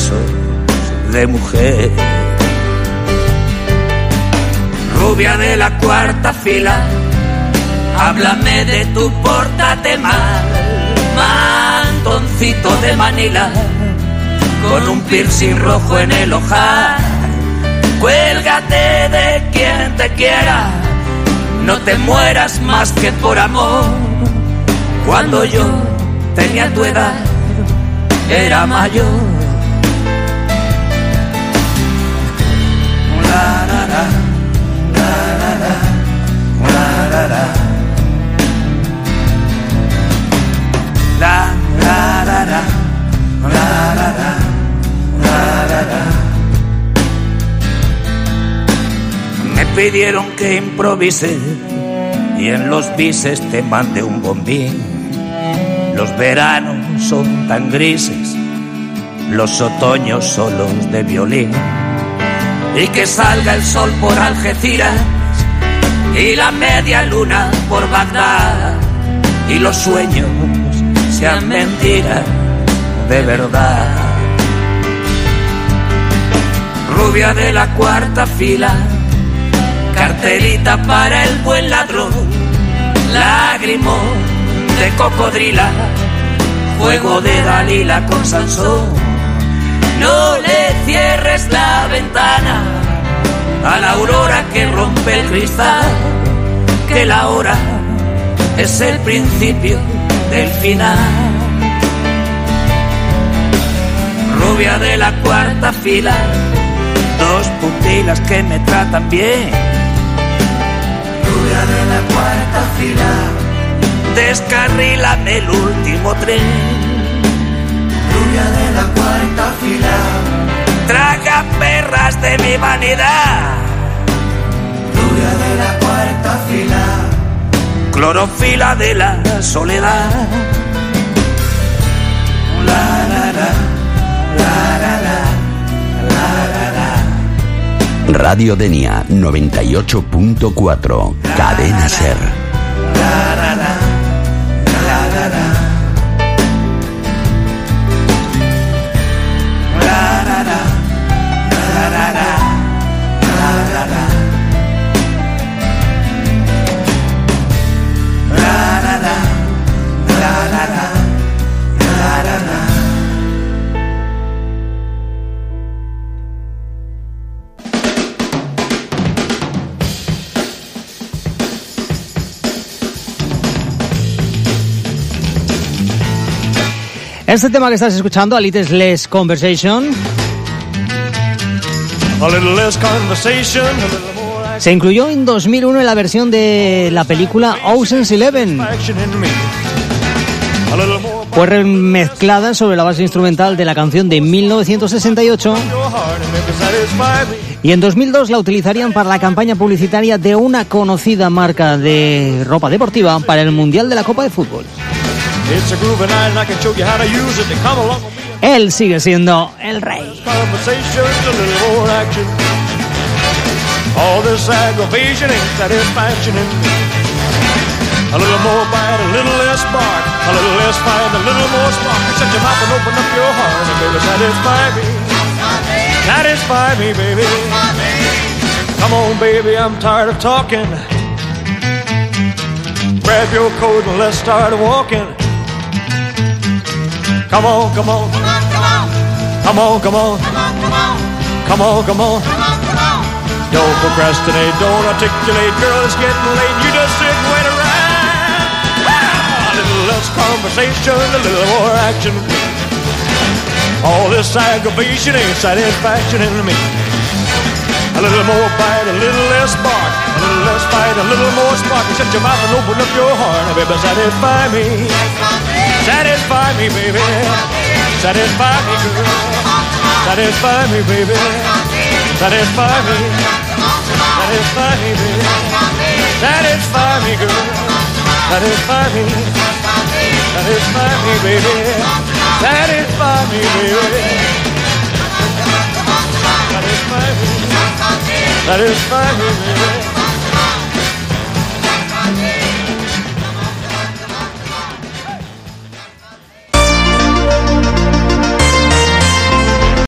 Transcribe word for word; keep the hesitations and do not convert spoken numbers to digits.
besos de mujer. Rubia de la cuarta fila, háblame de tu pórtate mal. Mantoncito de Manila, con un piercing rojo en el ojal. Cuélgate de quien te quiera, no te mueras más que por amor. Cuando yo tenía tu edad, era mayor. La, la, la, la, la, la, la, la. La, la, la, la, la, la, la, la, la. Me pidieron que improvise y en los bises te mandé un bombín. Los veranos son tan grises, los otoños solos de violín. Y que salga el sol por Algeciras y la media luna por Bagdad, y los sueños sean mentiras de verdad. Rubia de la cuarta fila, carterita para el buen ladrón, lagrimón de cocodrila, juego de Dalila con Sansón. No le cierres la ventana a la aurora que rompe el cristal, que la hora es el principio del final. Rubia de la cuarta fila, dos pupilas que me tratan bien. Rubia de la cuarta fila, descarrílame el último tren. Rubia de la cuarta fila, traga perras de mi vanidad. Rubia de la cuarta fila, clorofila de la soledad. La la la, la la la, la la la. Radio Denia noventa y ocho punto cuatro, Cadena Ser. La la la, la la la. Este tema que estás escuchando, A Little Less Conversation, A little less conversation, a little more se incluyó en dos mil uno en la versión de la película Ocean's Eleven. action in me. A little more Fue remezclada sobre la base instrumental de la canción de mil novecientos sesenta y ocho your heart and maybe satisfy me. y en dos mil dos la utilizarían para la campaña publicitaria de una conocida marca de ropa deportiva para el Mundial de la Copa de Fútbol. It's a groovy night and I can show you how to use it. They come along with me. Él sigue siendo el rey. Conversation, a little more action. All this aggravation ain't satisfaction in me. A little more bite, a little less bark. A little less fight, a little more spark. Shut your mouth and open up your heart and baby satisfy me. Satisfy me, baby. Come on, baby, I'm tired of talking. Grab your coat and let's start walking. Come on, come on. Come on, come on. Come on, come on. Don't procrastinate, don't articulate. Girl, it's getting late. You just sit and wait around. Ah, a little less conversation, a little more action. All this aggravation ain't satisfaction in me. A little more bite, a little less bark. A little less fight, a little more spark. Shut your mouth and open up your heart. Now, baby, satisfy me. Satisfy me, baby. Satisfy me, girl. Satisfy me, baby. Satisfy me. Satisfy me, baby. Satisfy me, girl. Satisfy me. Satisfy me, baby. Satisfy me, baby. Satisfy me. Satisfy me, baby.